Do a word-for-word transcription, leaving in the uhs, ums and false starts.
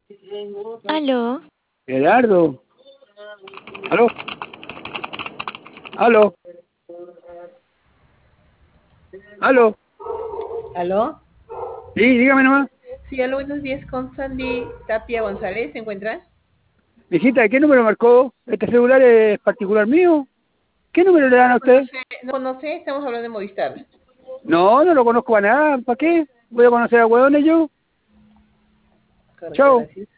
Aló. Gerardo. ¿Aló? ¿Aló? ¿Aló? ¿Aló? Sí, dígame nomás. Sí, aló, buenos días, con Sandy Tapia González, ¿se encuentra? Mijita, ¿qué número marcó? ¿Este celular es particular mío? ¿Qué número le dan a No usted? conoce, no conoce, estamos hablando de Movistar. No, no lo conozco a nada. ¿Para qué? ¿Voy a conocer a hueones yo? Correcto, Chao. gracias.